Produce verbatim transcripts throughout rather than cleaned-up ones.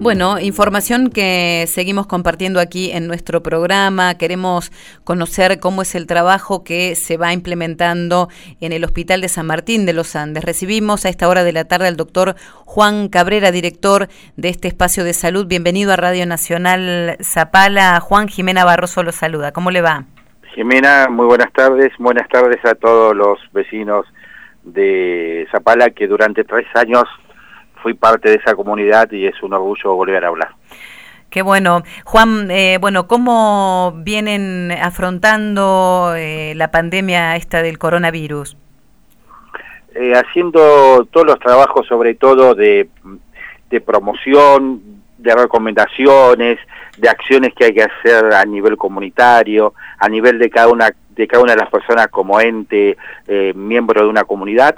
Bueno, información que seguimos compartiendo aquí en nuestro programa. Queremos conocer cómo es el trabajo que se va implementando en el Hospital de San Martín de los Andes. Recibimos a esta hora de la tarde al doctor Juan Cabrera, director de este espacio de salud. Bienvenido a Radio Nacional Zapala. Juan, Jimena Barroso lo saluda. ¿Cómo le va? Jimena, muy buenas tardes. Buenas tardes a todos los vecinos de Zapala, que durante tres años fui parte de esa comunidad y es un orgullo volver a hablar. Qué bueno. Juan, eh, bueno, ¿cómo vienen afrontando eh, la pandemia esta del coronavirus? Eh, haciendo todos los trabajos, sobre todo de, de promoción, de recomendaciones, de acciones que hay que hacer a nivel comunitario, a nivel de cada una de cada una de las personas como ente, eh, miembro de una comunidad,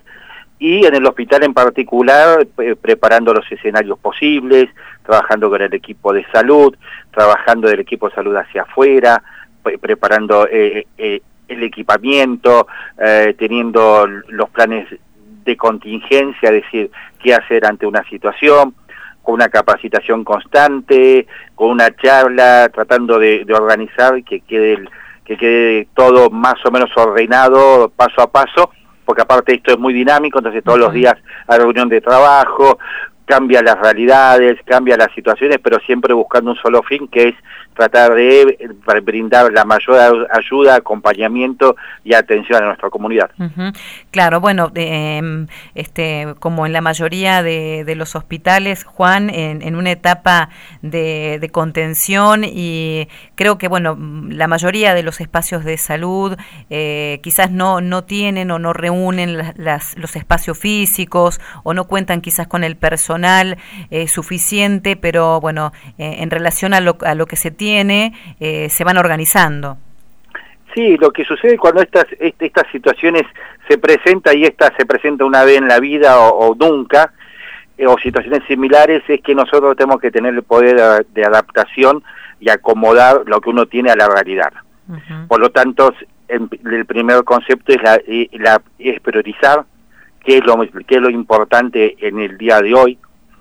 y en el hospital en particular, eh, preparando los escenarios posibles, trabajando con el equipo de salud, trabajando del equipo de salud hacia afuera, pre preparando eh, eh, el equipamiento, eh, teniendo los planes de contingencia, es decir, qué hacer ante una situación, con una capacitación constante, con una charla, tratando de, de organizar que quede, el, que quede todo más o menos ordenado, paso a paso, porque aparte esto es muy dinámico, entonces todos uh-huh. los días hay reunión de trabajo, cambia las realidades, cambia las situaciones, pero siempre buscando un solo fin, que es tratar de brindar la mayor ayuda, acompañamiento y atención a nuestra comunidad. Uh-huh. Claro, bueno, eh, este, como en la mayoría de, de los hospitales, Juan, en, en una etapa de, de contención, y creo que, bueno, la mayoría de los espacios de salud eh, quizás no, no tienen o no reúnen las, las, los espacios físicos, o no cuentan quizás con el personal eh, suficiente, pero bueno, eh, en relación a lo, a lo que se tiene, tiene, eh, se van organizando. Sí, lo que sucede cuando estas estas situaciones se presentan, y esta se presenta una vez en la vida o, o nunca, eh, o situaciones similares, es que nosotros tenemos que tener el poder de, de adaptación y acomodar lo que uno tiene a la realidad. Uh-huh. Por lo tanto, el, el primer concepto es, la, la, es priorizar qué es, lo, qué es lo importante en el día de hoy.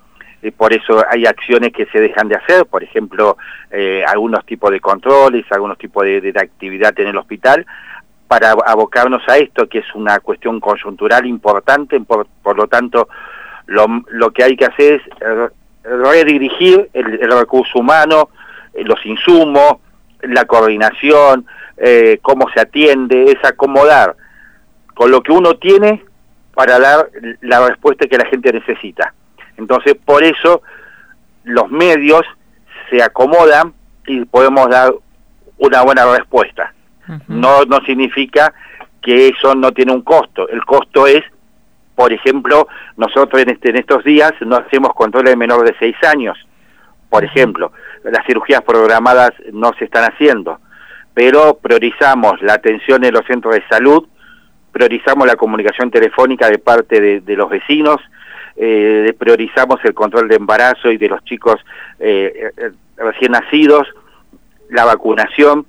Por eso hay acciones que se dejan de hacer, por ejemplo, eh, algunos tipos de controles, algunos tipos de, de actividad en el hospital, para abocarnos a esto, que es una cuestión coyuntural importante. Por, por lo tanto, lo, lo que hay que hacer es redirigir el, el recurso humano, los insumos, la coordinación, eh, cómo se atiende, es acomodar con lo que uno tiene para dar la respuesta que la gente necesita. Entonces, por eso, los medios se acomodan y podemos dar una buena respuesta. Uh-huh. No, no significa que eso no tiene un costo. El costo es, por ejemplo, nosotros en, este, en estos días no hacemos controles de menor de seis años. Por uh-huh. ejemplo, las cirugías programadas no se están haciendo, pero priorizamos la atención en los centros de salud, priorizamos la comunicación telefónica de parte de, de los vecinos, Eh, priorizamos el control de embarazo y de los chicos eh, eh, recién nacidos, la vacunación,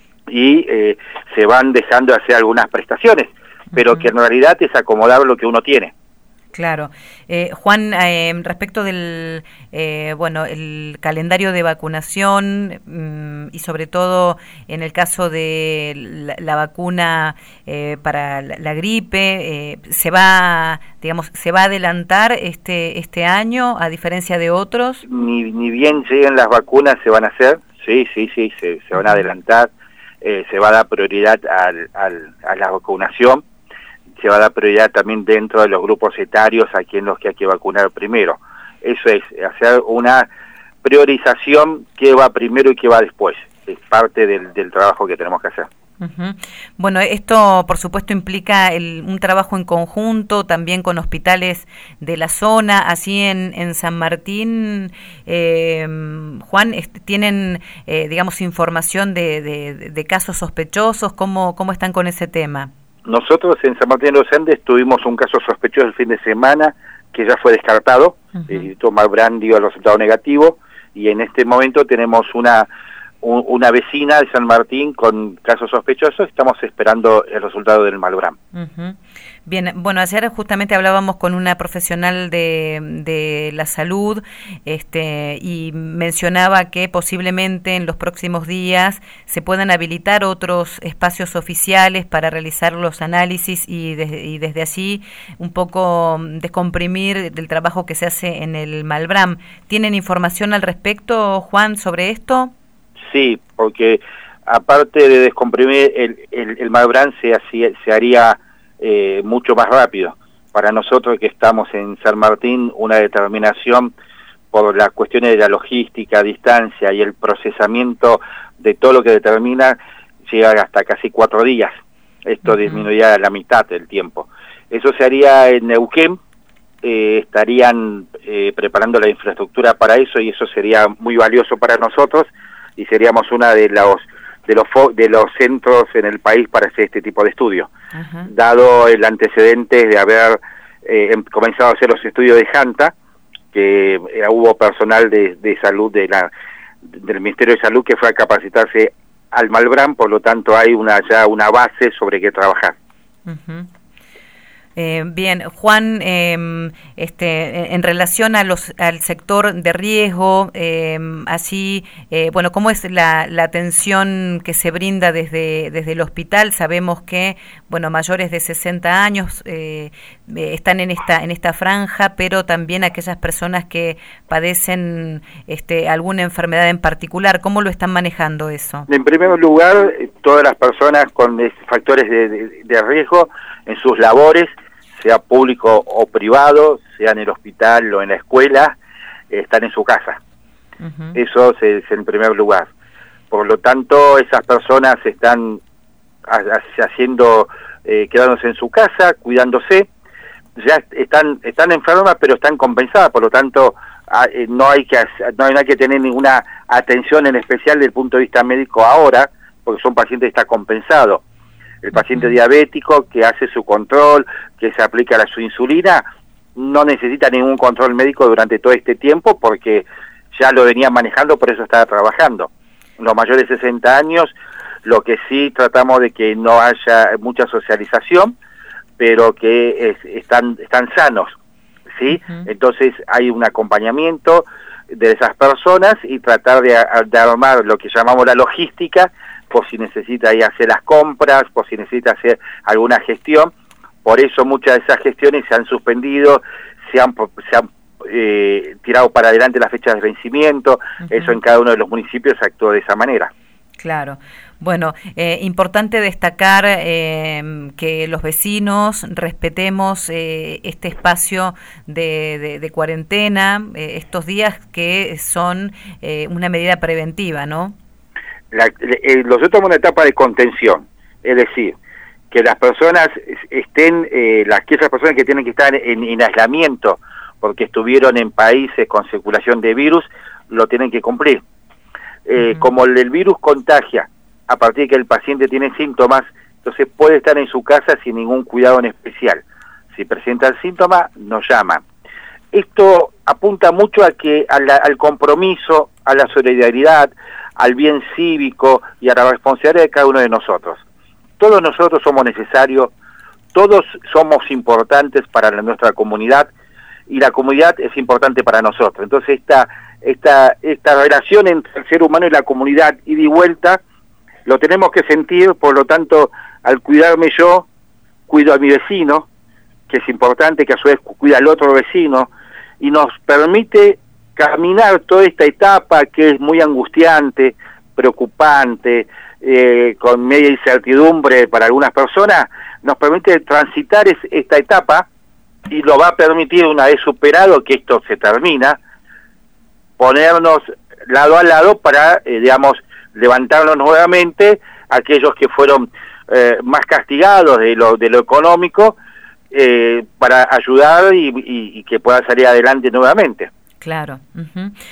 y eh, se van dejando de hacer algunas prestaciones, pero uh-huh. que en realidad es acomodar lo que uno tiene. Claro. Eh, Juan, eh, respecto del eh, bueno el calendario de vacunación mmm, y sobre todo en el caso de la, la vacuna eh, para la, la gripe, eh, se va, digamos, se va a adelantar este este año a diferencia de otros. Ni, ni bien lleguen las vacunas se van a hacer, sí, sí, sí, se, se van a adelantar, eh, se va a dar prioridad al, al, a la vacunación. Se va a dar prioridad también dentro de los grupos etarios a quien los que hay que vacunar primero. Eso es, hacer una priorización, qué va primero y qué va después. Es parte del, del trabajo que tenemos que hacer. Uh-huh. Bueno, esto por supuesto implica el, un trabajo en conjunto también con hospitales de la zona. Así en, en San Martín, eh, Juan, ¿tienen eh, digamos información de, de, de casos sospechosos? ¿Cómo, cómo están con ese tema? Nosotros en San Martín de los Andes tuvimos un caso sospechoso el fin de semana que ya fue descartado, uh-huh. eh, tomar Brand dio el resultado negativo, y en este momento tenemos una un, una vecina de San Martín con casos sospechosos. Estamos esperando el resultado del Malbrán. Uh-huh. Bien, bueno, ayer justamente hablábamos con una profesional de, de la salud este, y mencionaba que posiblemente en los próximos días se puedan habilitar otros espacios oficiales para realizar los análisis y, de, y desde allí un poco descomprimir del trabajo que se hace en el Malbrán. ¿Tienen información al respecto, Juan, sobre esto? Sí, porque aparte de descomprimir, el, el, el Malbrán se, hacía, se haría eh, mucho más rápido. Para nosotros que estamos en San Martín, una determinación por las cuestiones de la logística, distancia y el procesamiento de todo lo que determina, llega hasta casi cuatro días. Esto uh-huh. disminuiría la mitad del tiempo. Eso se haría en Neuquén, eh, estarían eh, preparando la infraestructura para eso y eso sería muy valioso para nosotros y seríamos una de los de los de los centros en el país para hacer este tipo de estudio, uh-huh. dado el antecedente de haber eh, comenzado a hacer los estudios de Janta, que eh, hubo personal de, de salud de la del Ministerio de Salud que fue a capacitarse al Malbrán, por lo tanto hay una ya una base sobre qué trabajar. Uh-huh. Eh, bien, Juan, eh, este, en relación a los, al sector de riesgo, eh, así, eh, bueno, ¿cómo es la, la atención que se brinda desde, desde el hospital? Sabemos que, bueno, mayores de sesenta años eh, están en esta, en esta franja, pero también aquellas personas que padecen este, alguna enfermedad en particular, ¿cómo lo están manejando eso? En primer lugar, todas las personas con factores de, de, de riesgo en sus labores, sea público o privado, sea en el hospital o en la escuela, eh, están en su casa. Uh-huh. Eso es, es en primer lugar. Por lo tanto, esas personas están haciendo, eh, quedándose en su casa, cuidándose, ya están están enfermas, pero están compensadas. Por lo tanto, a, eh, no hay que no hay que tener ninguna atención en especial desde el punto de vista médico ahora, porque son pacientes que están compensados. El paciente diabético que hace su control, que se aplica la, su insulina, no necesita ningún control médico durante todo este tiempo porque ya lo venía manejando, por eso estaba trabajando. Los mayores de sesenta años, lo que sí tratamos de que no haya mucha socialización, pero que es, están, están sanos, ¿sí? Uh-huh. Entonces hay un acompañamiento de esas personas y tratar de, de armar lo que llamamos la logística, por si necesita ir a hacer las compras, por si necesita hacer alguna gestión. Por eso muchas de esas gestiones se han suspendido, se han, se han eh, tirado para adelante las fechas de vencimiento. Uh-huh. Eso en cada uno de los municipios se actuó de esa manera. Claro. Bueno, eh, importante destacar eh, que los vecinos respetemos eh, este espacio de, de, de cuarentena, eh, estos días que son eh, una medida preventiva, ¿no? La, eh, nosotros estamos en una etapa de contención, es decir, que las personas estén, eh, las que esas personas que tienen que estar en, en aislamiento porque estuvieron en países con circulación de virus, lo tienen que cumplir. Eh, uh-huh. Como el, el virus contagia a partir de que el paciente tiene síntomas, entonces puede estar en su casa sin ningún cuidado en especial. Si presenta el síntoma, nos llaman. Esto apunta mucho a que a la, al compromiso, a la solidaridad, al bien cívico y a la responsabilidad de cada uno de nosotros. Todos nosotros somos necesarios, todos somos importantes para la, nuestra comunidad y la comunidad es importante para nosotros. Entonces esta, esta, esta relación entre el ser humano y la comunidad ida y vuelta lo tenemos que sentir, por lo tanto al cuidarme yo, cuido a mi vecino, que es importante, que a su vez cuida al otro vecino y nos permite caminar toda esta etapa que es muy angustiante, preocupante, eh, con media incertidumbre para algunas personas, nos permite transitar es, esta etapa y lo va a permitir, una vez superado que esto se termina, ponernos lado a lado para, eh, digamos, levantarnos nuevamente aquellos que fueron eh, más castigados de lo, de lo económico, eh, para ayudar y, y, y que puedan salir adelante nuevamente. Claro. Uh-huh.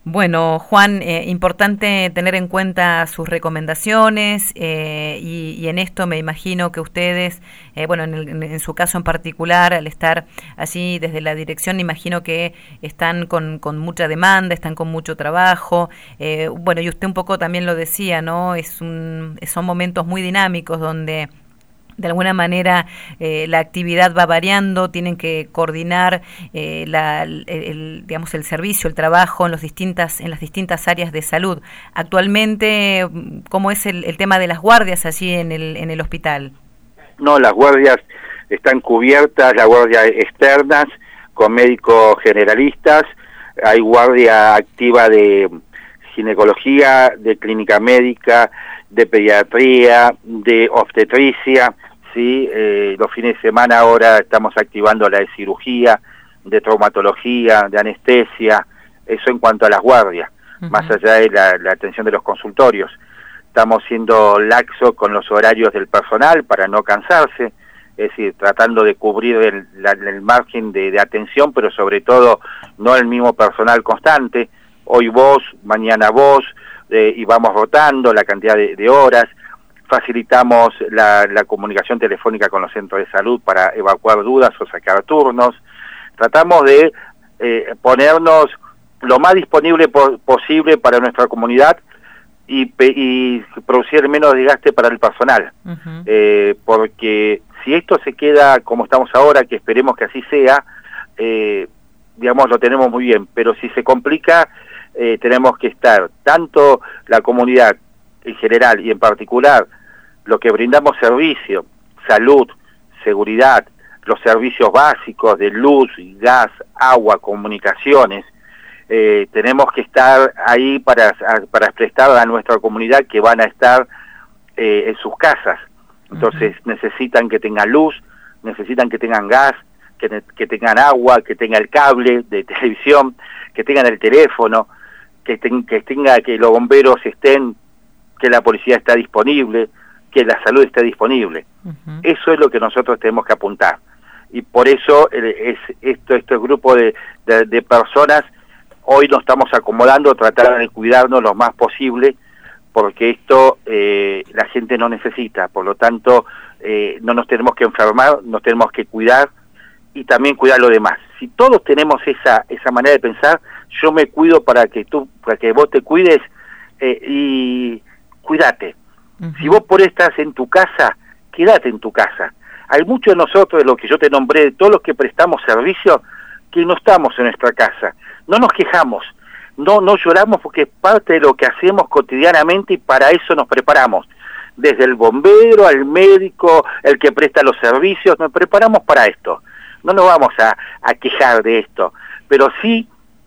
Bueno, Juan, eh, importante tener en cuenta sus recomendaciones eh, y, y en esto me imagino que ustedes, eh, bueno, en, el, en su caso en particular, al estar allí desde la dirección, imagino que están con, con mucha demanda, están con mucho trabajo. Eh, bueno, y usted un poco también lo decía, ¿no? Es un, son momentos muy dinámicos donde de alguna manera eh, la actividad va variando, tienen que coordinar eh, la, el, el, digamos, el servicio, el trabajo en, los distintas, en las distintas áreas de salud. Actualmente, ¿cómo es el, el tema de las guardias allí en el, en el hospital? No, las guardias están cubiertas, las guardias externas con médicos generalistas, hay guardia activa de ginecología, de clínica médica, de pediatría, de obstetricia, ¿sí? Eh, los fines de semana ahora estamos activando la de cirugía, de traumatología, de anestesia, eso en cuanto a las guardias, uh-huh. Más allá de la, la atención de los consultorios. Estamos siendo laxos con los horarios del personal para no cansarse, es decir, tratando de cubrir el, la, el margen de, de atención, pero sobre todo no el mismo personal constante, hoy vos, mañana vos, Eh, y vamos rotando la cantidad de, de horas, facilitamos la, la comunicación telefónica con los centros de salud para evacuar dudas o sacar turnos, tratamos de eh, ponernos lo más disponible por, posible para nuestra comunidad y, y producir menos desgaste para el personal, uh-huh. eh, porque si esto se queda como estamos ahora, que esperemos que así sea, eh, digamos, lo tenemos muy bien, pero si se complica, Eh, tenemos que estar, tanto la comunidad en general y en particular, lo que brindamos servicio, salud, seguridad, los servicios básicos de luz, gas, agua, comunicaciones, eh, tenemos que estar ahí para, para prestar a nuestra comunidad que van a estar eh, en sus casas. Entonces uh-huh. necesitan que tengan luz, necesitan que tengan gas, que, que tengan agua, que tengan el cable de televisión, que tengan el teléfono, que, ten, que tenga que los bomberos estén, que la policía está disponible, que la salud esté disponible. Uh-huh. Eso es lo que nosotros tenemos que apuntar. Y por eso es esto, este grupo de, de, de personas, hoy nos estamos acomodando, tratar de cuidarnos lo más posible, porque esto eh, la gente no necesita. Por lo tanto, eh, no nos tenemos que enfermar, nos tenemos que cuidar y también cuidar a los demás. Si todos tenemos esa esa manera de pensar, yo me cuido para que tú, para que vos te cuides eh, y cuídate. Uh-huh. Si vos por ahí estás en tu casa, quédate en tu casa. Hay muchos de nosotros, de lo que yo te nombré, de todos los que prestamos servicio, que no estamos en nuestra casa. No nos quejamos, no, no lloramos porque es parte de lo que hacemos cotidianamente y para eso nos preparamos. Desde el bombero, al médico, el que presta los servicios, nos preparamos para esto. No nos vamos a, a quejar de esto, pero sí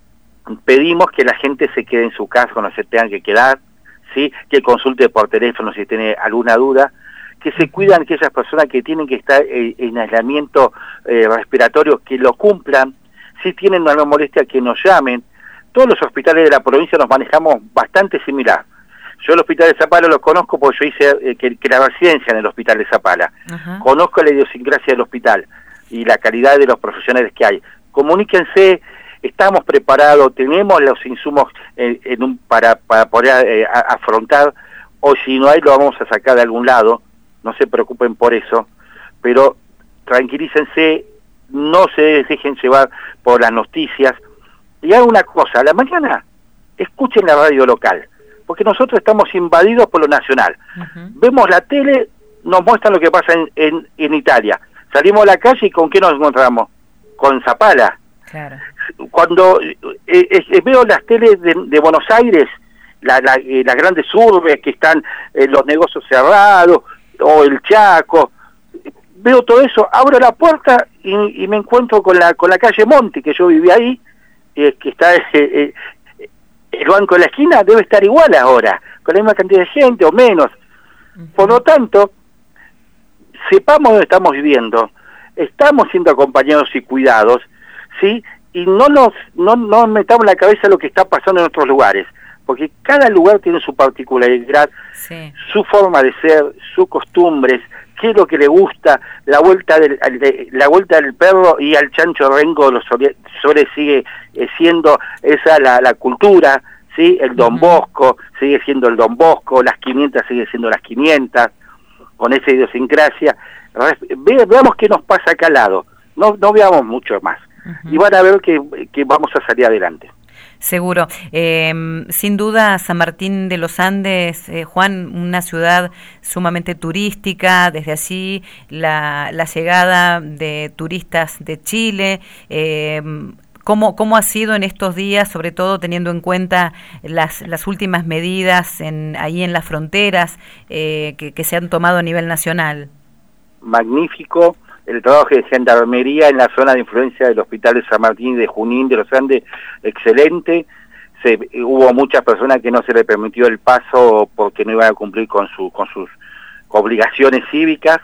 pedimos que la gente se quede en su casa cuando se tengan que quedar, ¿sí? Que consulte por teléfono si tiene alguna duda, que se cuidan aquellas personas que tienen que estar en, en aislamiento eh, respiratorio, que lo cumplan, si tienen una molestia que nos llamen. Todos los hospitales de la provincia nos manejamos bastante similar. Yo el hospital de Zapala lo conozco porque yo hice eh, que, que la residencia en el hospital de Zapala. Uh-huh. Conozco la idiosincrasia del hospital y la calidad de los profesionales que hay. Comuníquense, estamos preparados, tenemos los insumos en, en un, para, para poder eh, a, afrontar, o si no hay lo vamos a sacar de algún lado, no se preocupen por eso, pero tranquilícense, no se dejen llevar por las noticias, y hagan una cosa, a la mañana escuchen la radio local, porque nosotros estamos invadidos por lo nacional. Uh-huh. Vemos la tele, nos muestran lo que pasa en, en, en Italia. Salimos a la calle y ¿con qué nos encontramos? Con Zapala. Claro. Cuando eh, eh, veo las teles de, de Buenos Aires, la, la, eh, las grandes urbes que están eh, los negocios cerrados, o el Chaco, veo todo eso, abro la puerta y, y me encuentro con la con la calle Monti, que yo vivía ahí, eh, que está eh, eh, el banco de la esquina, debe estar igual ahora, con la misma cantidad de gente o menos. Uh-huh. Por lo tanto, sepamos dónde estamos viviendo, estamos siendo acompañados y cuidados, ¿sí? Y no nos no, no metamos en la cabeza lo que está pasando en otros lugares, porque cada lugar tiene su particularidad, sí. Su forma de ser, sus costumbres, qué es lo que le gusta, la vuelta del de, la vuelta del perro y al chancho rengo los Sole sigue eh, siendo esa la, la cultura, ¿sí? El Don Bosco sigue siendo el Don Bosco, las quinientas sigue siendo las quinientas, con esa idiosincrasia. Ve, veamos qué nos pasa acá al lado, no, no veamos mucho más, uh-huh. y van a ver que, que vamos a salir adelante. Seguro. Eh, sin duda, San Martín de los Andes, eh, Juan, una ciudad sumamente turística, desde allí la, la llegada de turistas de Chile. Eh, ¿cómo, ¿Cómo ha sido en estos días, sobre todo teniendo en cuenta las, las últimas medidas en, ahí en las fronteras eh, que, que se han tomado a nivel nacional? Magnífico. El trabajo de gendarmería en la zona de influencia del Hospital de San Martín de Junín de los Andes, excelente. Se, hubo muchas personas que no se les permitió el paso porque no iban a cumplir con, su, con sus obligaciones cívicas.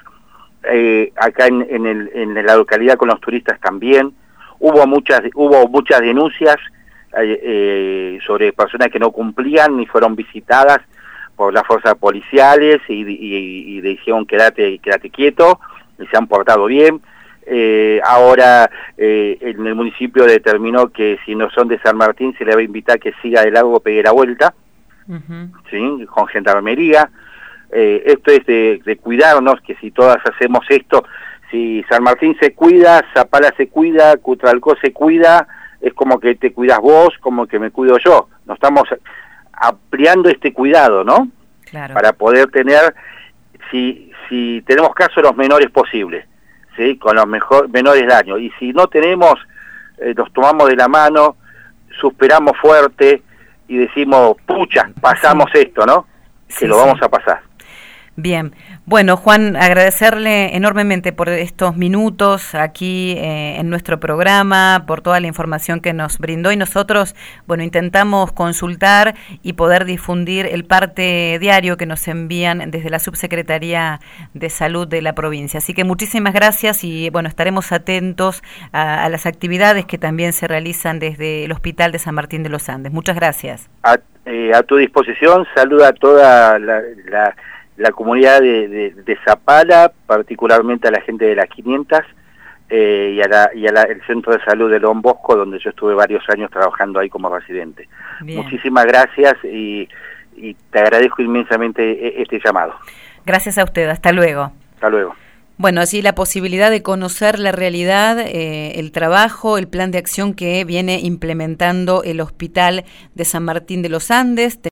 Eh, acá en, en, el, en la localidad con los turistas también. Hubo muchas, hubo muchas denuncias eh, eh, sobre personas que no cumplían ni fueron visitadas por las fuerzas policiales y, y, y dijeron quédate, quédate quieto. Se han portado bien. Eh, ahora eh, en el municipio determinó que si no son de San Martín se le va a invitar que siga de largo, pegue la vuelta, uh-huh. ¿sí? Con gendarmería. Eh, esto es de, de cuidarnos, que si todas hacemos esto, si San Martín se cuida, Zapala se cuida, Cutralcó se cuida, es como que te cuidas vos, como que me cuido yo. Nos estamos ampliando este cuidado, ¿no? Claro. Para poder tener, si si tenemos casos los menores posibles, ¿sí? Con los mejor, menores daños, y si no tenemos, eh, nos tomamos de la mano, suspiramos fuerte y decimos, pucha, pasamos sí. esto, ¿no? Que sí, lo vamos sí. a pasar. Bien, bueno, Juan, agradecerle enormemente por estos minutos aquí eh, en nuestro programa, por toda la información que nos brindó, y nosotros, bueno, intentamos consultar y poder difundir el parte diario que nos envían desde la Subsecretaría de Salud de la provincia. Así que muchísimas gracias y, bueno, estaremos atentos a, a las actividades que también se realizan desde el Hospital de San Martín de los Andes. Muchas gracias. A, eh, a tu disposición, saluda a toda la... la la comunidad de, de, de Zapala, particularmente a la gente de las quinientas eh, y a la, y a la, el Centro de Salud de Don Bosco, donde yo estuve varios años trabajando ahí como residente. Bien. Muchísimas gracias y, y te agradezco inmensamente este llamado. Gracias a usted, hasta luego. Hasta luego. Bueno, así la posibilidad de conocer la realidad, eh, el trabajo, el plan de acción que viene implementando el Hospital de San Martín de los Andes.